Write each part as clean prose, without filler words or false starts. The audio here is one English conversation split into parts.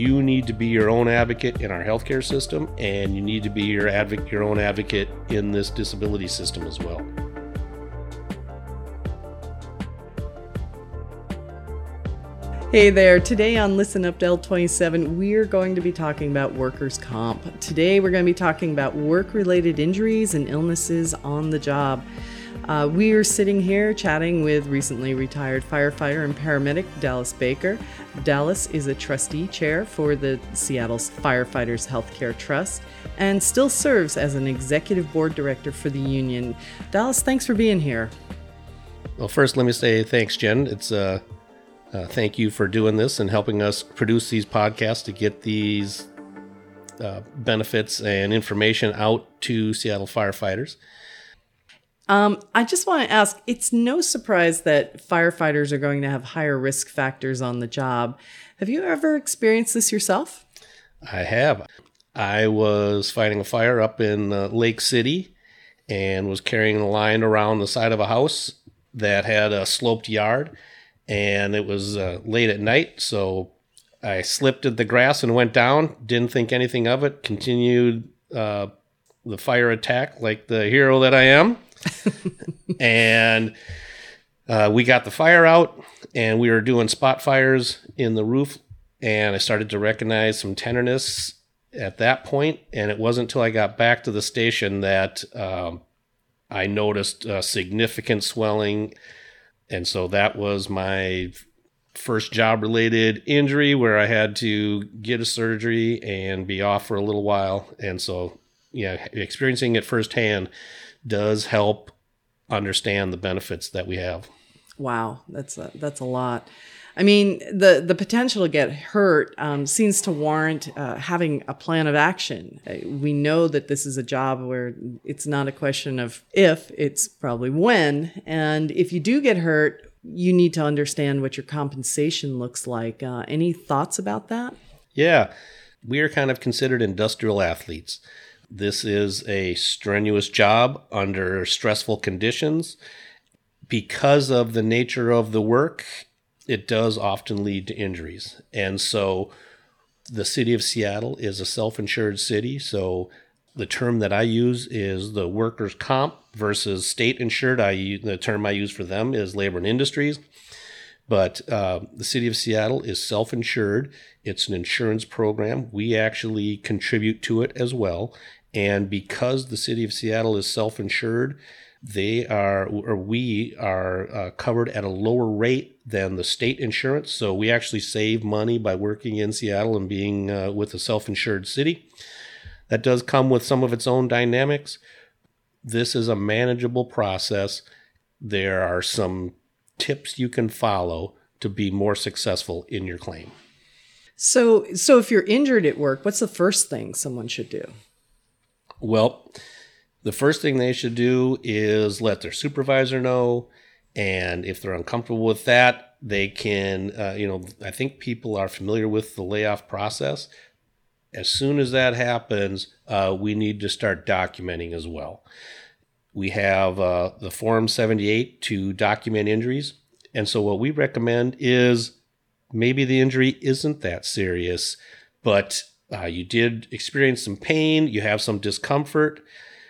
you need to be your own advocate in our healthcare system, and you need to be your own advocate in this disability system as well. Hey there, today on Listen Up to L27, we're going to be talking about workers' comp. Today we're going to be talking about work-related injuries and illnesses on the job. We are sitting here chatting with recently retired firefighter and paramedic Dallas Baker. Dallas is a trustee chair for the Seattle Firefighters Healthcare Trust and still serves as an executive board director for the union. Dallas, thanks for being here. Well, first, let me say thanks, Jen. It's thank you for doing this and helping us produce these podcasts to get these benefits and information out to Seattle firefighters. I just want to ask, it's no surprise that firefighters are going to have higher risk factors on the job. Have you ever experienced this yourself? I have. I was fighting a fire up in Lake City and was carrying a line around the side of a house that had a sloped yard, and it was late at night, so I slipped in the grass and went down, didn't think anything of it, continued the fire attack like the hero that I am. And we got the fire out, and we were doing spot fires in the roof, and I started to recognize some tenderness at that point, and it wasn't until I got back to the station that I noticed significant swelling, and so that was my first job-related injury where I had to get a surgery and be off for a little while. And so, yeah, experiencing it firsthand does help understand the benefits that we have. Wow, that's a lot. I mean, the potential to get hurt seems to warrant having a plan of action. We know that this is a job where it's not a question of if, it's probably when. And if you do get hurt, you need to understand what your compensation looks like. Any thoughts about that? Yeah, we are kind of considered industrial athletes. This is a strenuous job under stressful conditions. Because of the nature of the work, it does often lead to injuries. And so the city of Seattle is a self-insured city. So the term that I use is the workers' comp versus state insured. The term I use for them is labor and industries. But the city of Seattle is self-insured. It's an insurance program. We actually contribute to it as well. And because the city of Seattle is self-insured, we are covered at a lower rate than the state insurance. So we actually save money by working in Seattle and being with a self-insured city. That does come with some of its own dynamics. This is a manageable process. There are some tips you can follow to be more successful in your claim. So if you're injured at work, what's the first thing someone should do? Well, the first thing they should do is let their supervisor know. And if they're uncomfortable with that, they can, I think people are familiar with the layoff process. As soon as that happens, we need to start documenting as well. We have the Form 78 to document injuries. And so what we recommend is maybe the injury isn't that serious, but you did experience some pain, you have some discomfort.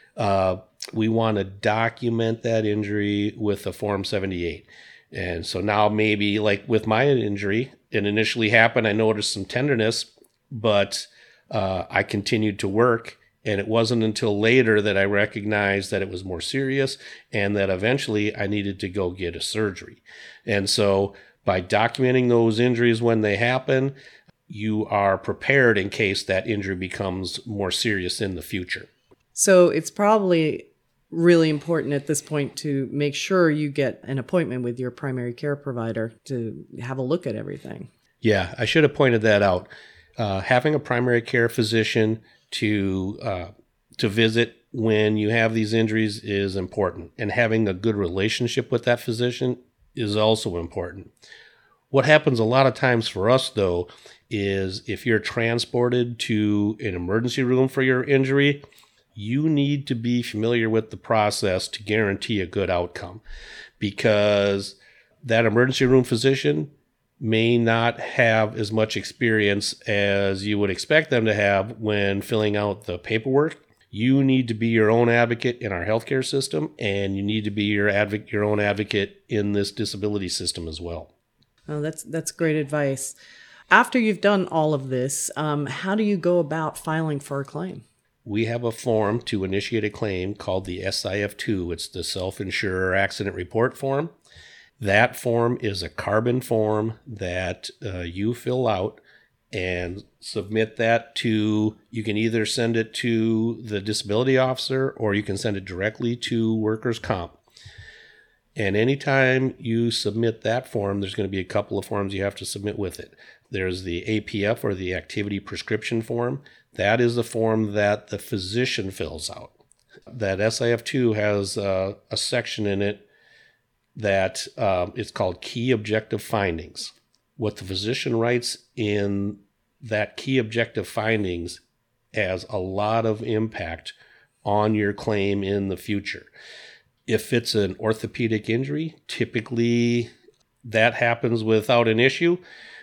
We want to document that injury with a Form 78. And so now maybe like with my injury, it initially happened, I noticed some tenderness, but I continued to work. And it wasn't until later that I recognized that it was more serious and that eventually I needed to go get a surgery. And so by documenting those injuries when they happen, you are prepared in case that injury becomes more serious in the future. So it's probably really important at this point to make sure you get an appointment with your primary care provider to have a look at everything. Yeah, I should have pointed that out. Having a primary care physician to visit when you have these injuries is important, and having a good relationship with that physician is also important. What happens a lot of times for us, though, is if you're transported to an emergency room for your injury, you need to be familiar with the process to guarantee a good outcome, because that emergency room physician may not have as much experience as you would expect them to have when filling out the paperwork. You need to be your own advocate in our healthcare system, and you need to be your own advocate in this disability system as well. Oh, that's great advice. After you've done all of this, how do you go about filing for a claim? We have a form to initiate a claim called the SIF2. It's the Self-Insurer Accident Report form. That form is a carbon form that you fill out and submit that to, you can either send it to the disability officer or you can send it directly to workers' comp. And anytime you submit that form, there's going to be a couple of forms you have to submit with it. There's the APF, or the activity prescription form. That is the form that the physician fills out. That SIF2 has a section in it that it's called Key Objective Findings. What the physician writes in that key objective findings has a lot of impact on your claim in the future. If it's an orthopedic injury, typically that happens without an issue,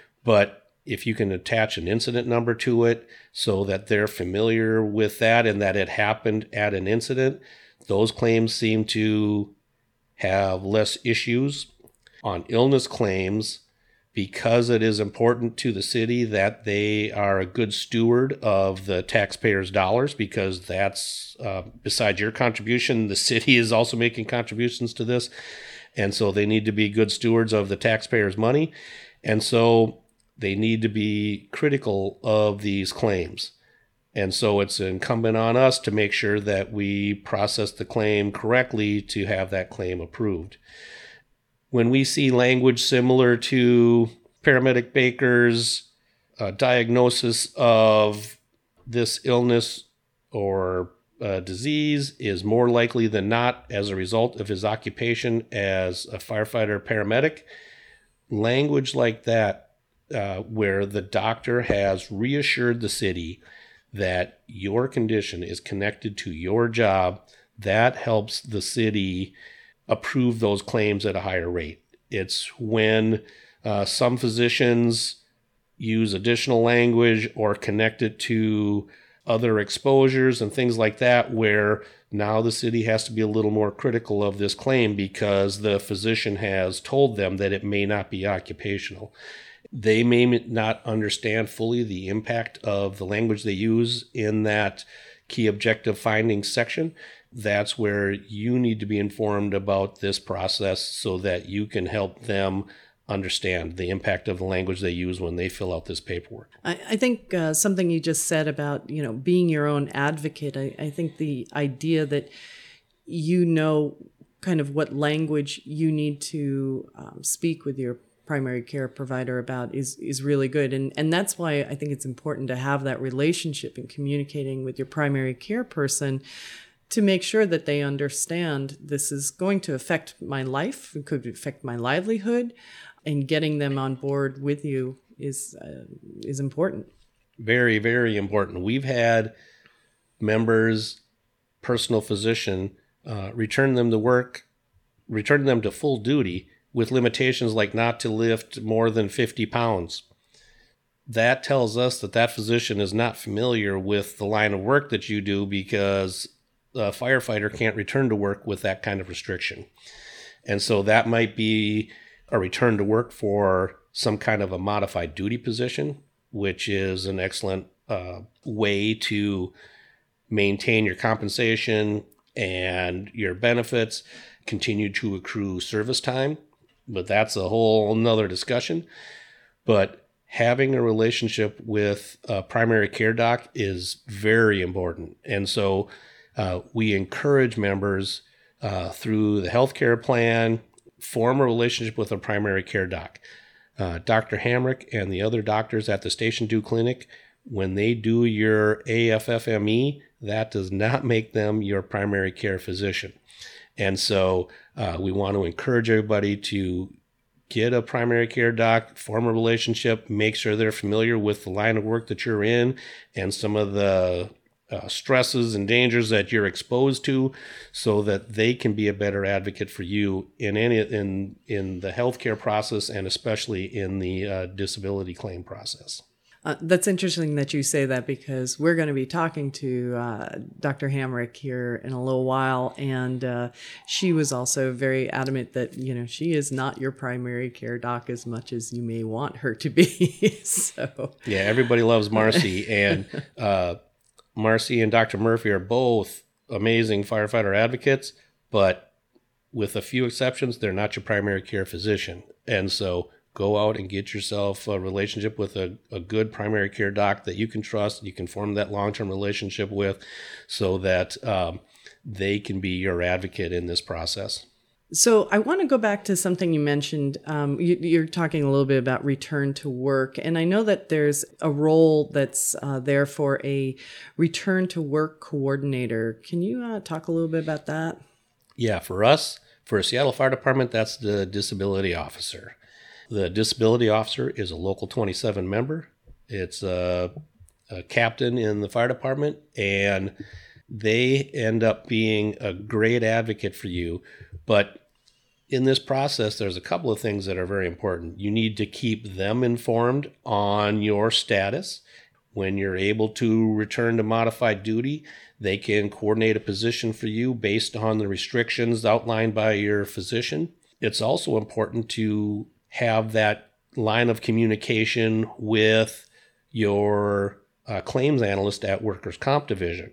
but if you can attach an incident number to it so that they're familiar with that and that it happened at an incident, those claims seem to have less issues. On illness claims, because it is important to the city that they are a good steward of the taxpayers' dollars, because that's, besides your contribution, the city is also making contributions to this. And so they need to be good stewards of the taxpayers' money. And so they need to be critical of these claims. And so it's incumbent on us to make sure that we process the claim correctly to have that claim approved. When we see language similar to paramedic Baker's diagnosis of this illness or disease is more likely than not as a result of his occupation as a firefighter paramedic, language like that where the doctor has reassured the city that your condition is connected to your job, that helps the city approve those claims at a higher rate. It's when some physicians use additional language or connect it to other exposures and things like that, where now the city has to be a little more critical of this claim because the physician has told them that it may not be occupational. They may not understand fully the impact of the language they use in that key objective findings section. That's where you need to be informed about this process so that you can help them understand the impact of the language they use when they fill out this paperwork. I think something you just said about, being your own advocate, I think the idea that kind of what language you need to speak with your primary care provider about is really good. And that's why I think it's important to have that relationship in communicating with your primary care person to make sure that they understand this is going to affect my life, it could affect my livelihood, and getting them on board with you is important. Very, very important. We've had members, personal physician, return them to full duty with limitations like not to lift more than 50 pounds. That tells us that physician is not familiar with the line of work that you do, because a firefighter can't return to work with that kind of restriction. And so that might be a return to work for some kind of a modified duty position, which is an excellent way to maintain your compensation and your benefits, continue to accrue service time. But that's a whole nother discussion. But having a relationship with a primary care doc is very important. And so we encourage members through the healthcare plan, form a relationship with a primary care doc. Dr. Hamrick and the other doctors at the Station 2 Clinic, when they do your AFFME, that does not make them your primary care physician. And so we want to encourage everybody to get a primary care doc, form a relationship, make sure they're familiar with the line of work that you're in and some of the stresses and dangers that you're exposed to, so that they can be a better advocate for you in the healthcare process, and especially in the disability claim process. That's interesting that you say that, because we're going to be talking to Dr. Hamrick here in a little while, and she was also very adamant that, she is not your primary care doc as much as you may want her to be. So yeah, everybody loves Marcy, and Marcy and Dr. Murphy are both amazing firefighter advocates, but with a few exceptions, they're not your primary care physician. And so go out and get yourself a relationship with a good primary care doc that you can trust, you can form that long-term relationship with, so that they can be your advocate in this process. So I want to go back to something you mentioned. You're talking a little bit about return to work, and I know that there's a role that's there for a return to work coordinator. Can you talk a little bit about that? Yeah, for Seattle Fire Department, that's the disability officer. The disability officer is a local 27 member. It's a captain in the fire department, and they end up being a great advocate for you. But in this process, there's a couple of things that are very important. You need to keep them informed on your status. When you're able to return to modified duty, they can coordinate a position for you based on the restrictions outlined by your physician. It's also important to have that line of communication with your claims analyst at Workers' Comp Division.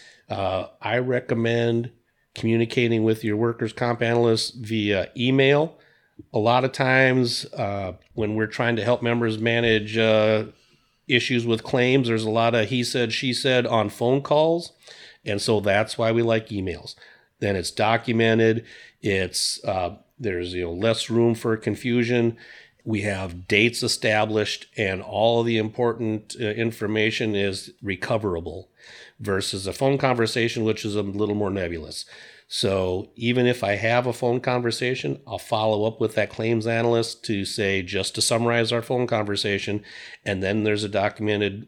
I recommend communicating with your workers' comp analyst via email. A lot of times when we're trying to help members manage issues with claims, there's a lot of he said, she said on phone calls. And so that's why we like emails. Then it's documented. It's there's less room for confusion. We have dates established, and all the important information is recoverable, versus a phone conversation, which is a little more nebulous. So even if I have a phone conversation, I'll follow up with that claims analyst to say, just to summarize our phone conversation, and then there's a documented,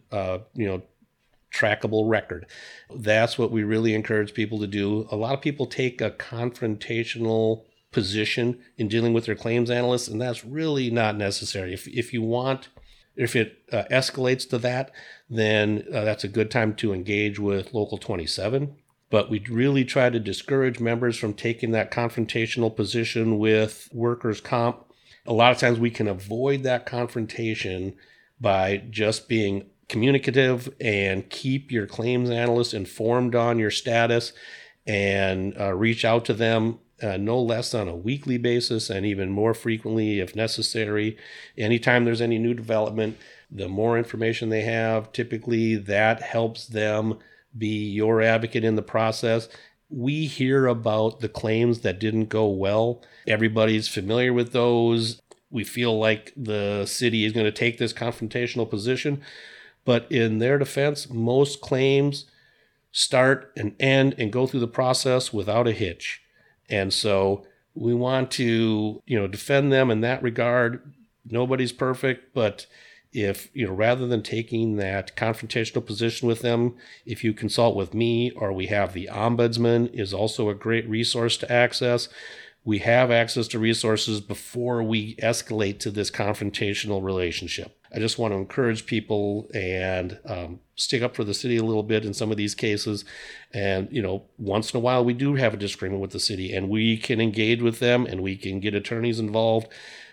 trackable record. That's what we really encourage people to do. A lot of people take a confrontational position in dealing with their claims analyst, and that's really not necessary. If it escalates to that, then that's a good time to engage with Local 27. But we really try to discourage members from taking that confrontational position with workers' comp. A lot of times we can avoid that confrontation by just being communicative and keep your claims analyst informed on your status, and reach out to them no less on a weekly basis, and even more frequently if necessary. Anytime there's any new development, the more information they have, typically that helps them be your advocate in the process. We hear about the claims that didn't go well. Everybody's familiar with those. We feel like the city is going to take this confrontational position. But in their defense, most claims start and end and go through the process without a hitch. And so we want to, defend them in that regard. Nobody's perfect, but if, rather than taking that confrontational position with them, if you consult with me, or we have the ombudsman is also a great resource to access. We have access to resources before we escalate to this confrontational relationship. I just want to encourage people and stick up for the city a little bit in some of these cases. And, once in a while we do have a disagreement with the city, and we can engage with them and we can get attorneys involved.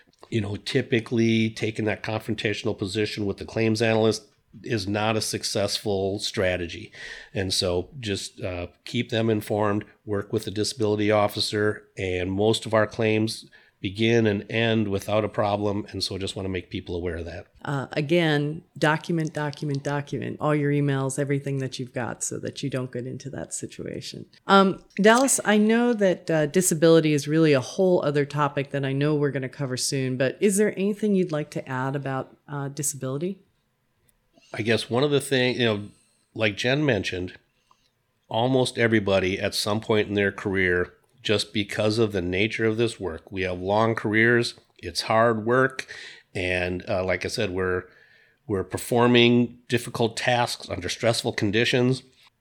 Typically taking that confrontational position with the claims analyst is not a successful strategy. And so just keep them informed, work with the disability officer, and most of our claims begin and end without a problem. And so I just want to make people aware of that. Again, document all your emails, everything that you've got, so that you don't get into that situation. Dallas, I know that disability is really a whole other topic that I know we're going to cover soon, but is there anything you'd like to add about disability? I guess one of the things, like Jen mentioned, almost everybody at some point in their career, just because of the nature of this work, we have long careers, it's hard work, and like I said, we're performing difficult tasks under stressful conditions.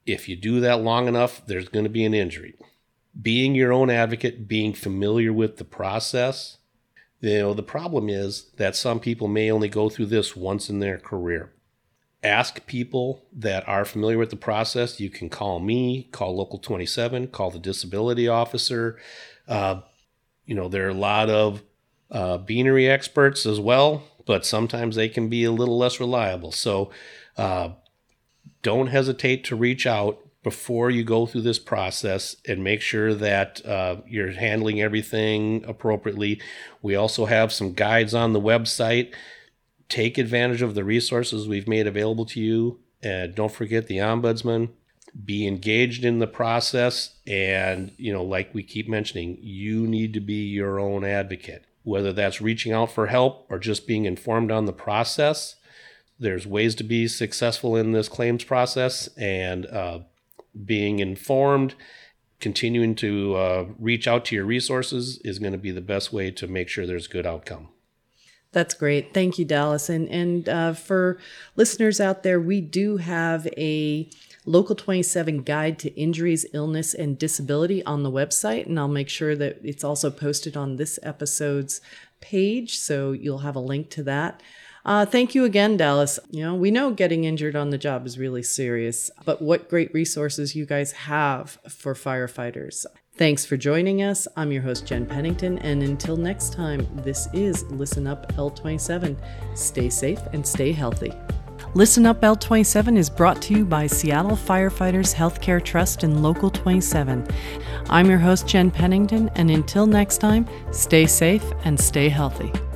If you do that long enough, there's going to be an injury. Being your own advocate, being familiar with the process, the problem is that some people may only go through this once in their career. Ask people that are familiar with the process. You can call me, call Local 27, call the disability officer. There are a lot of beanery experts as well, but sometimes they can be a little less reliable. So don't hesitate to reach out before you go through this process and make sure that you're handling everything appropriately. We also have some guides on the website. Take advantage of the resources we've made available to you. And don't forget the Ombudsman. Be engaged in the process. And, like we keep mentioning, you need to be your own advocate. Whether that's reaching out for help or just being informed on the process, there's ways to be successful in this claims process. And being informed, continuing to reach out to your resources is going to be the best way to make sure there's a good outcome. That's great. Thank you, Dallas. And for listeners out there, we do have a Local 27 Guide to Injuries, Illness, and Disability on the website, and I'll make sure that it's also posted on this episode's page, so you'll have a link to that. Thank you again, Dallas. We know getting injured on the job is really serious, but what great resources you guys have for firefighters. Thanks for joining us. I'm your host, Jen Pennington, and until next time, this is Listen Up L27. Stay safe and stay healthy. Listen Up L27 is brought to you by Seattle Firefighters Healthcare Trust and Local 27. I'm your host, Jen Pennington, and until next time, stay safe and stay healthy.